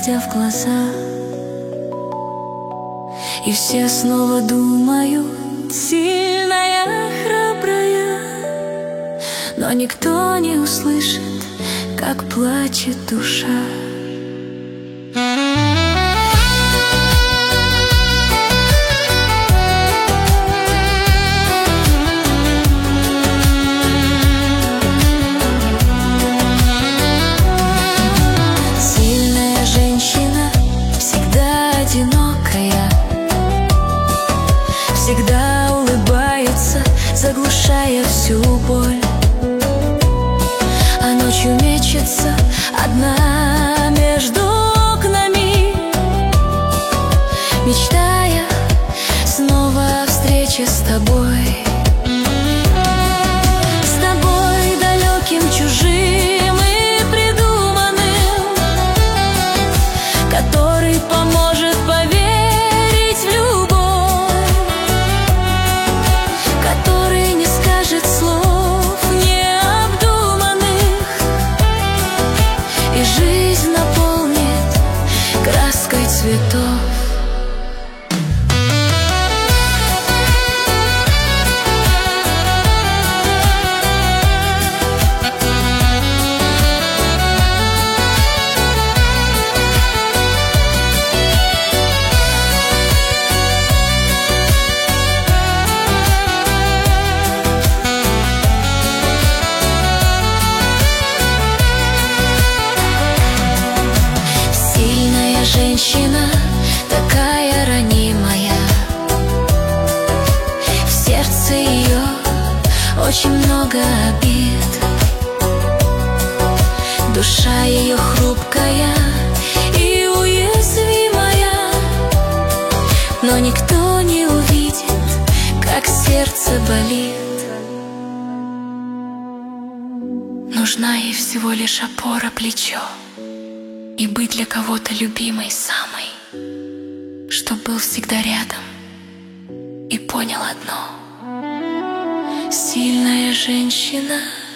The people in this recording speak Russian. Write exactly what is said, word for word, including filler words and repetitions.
глядя в глаза. И все снова думают: сильная, храбрая. Но никто не услышит, как плачет душа. Сильная женщина всегда одинокая, всегда улыбается, заглушая всю боль. А ночью мечется одна между окнами, мечтая снова о встрече с тобой. С тобой, далеким, чужим и придуманным, который поможет поверить в любовь, который не скажет слов необдуманных, и жизнь наполнит краской цветов. Женщина такая ранимая, в сердце ее очень много обид. Душа ее хрупкая и уязвимая, но никто не увидит, как сердце болит. Нужна ей всего лишь опора, плечо, и быть для кого-то любимой самой, чтоб был всегда рядом и понял одно: сильная женщина